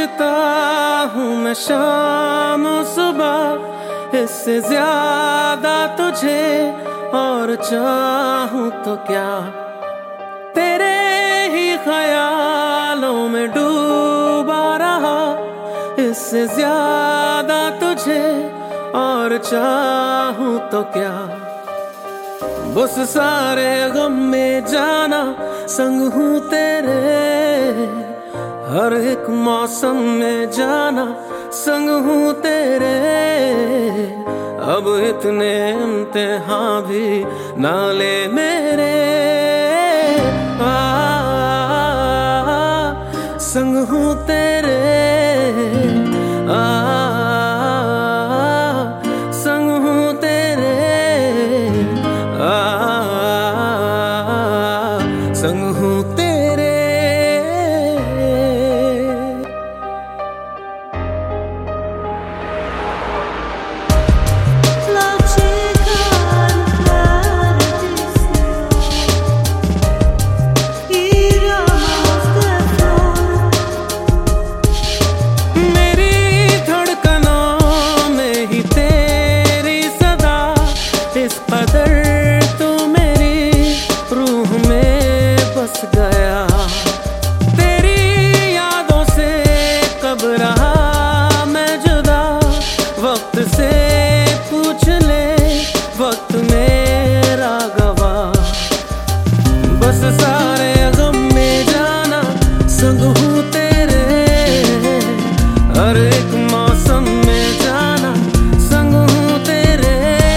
सोचता हूँ मैं शाम सुबह, इससे ज्यादा तुझे और चाहूँ तो क्या। तेरे ही ख्यालों में डूबा रहा, इससे ज्यादा तुझे और चाहूँ तो क्या। बस सारे गम में जाना संग हूँ तेरे, हर एक मौसम में जाना संग हूँ तेरे। अब इतने इम्तिहान भी ना ले मेरे, संग हूँ तेरे, संग हूँ तेरे, संग हूँ तेरे। से पूछ ले वक्त मेरा गवाह, बस सारे गम में जाना संग हूँ तेरे, हर एक मौसम में जाना संग हूँ तेरे।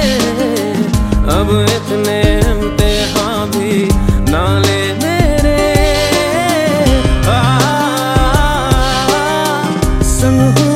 अब इतने इम्तिहान भी ना ले मेरे, संग हूँ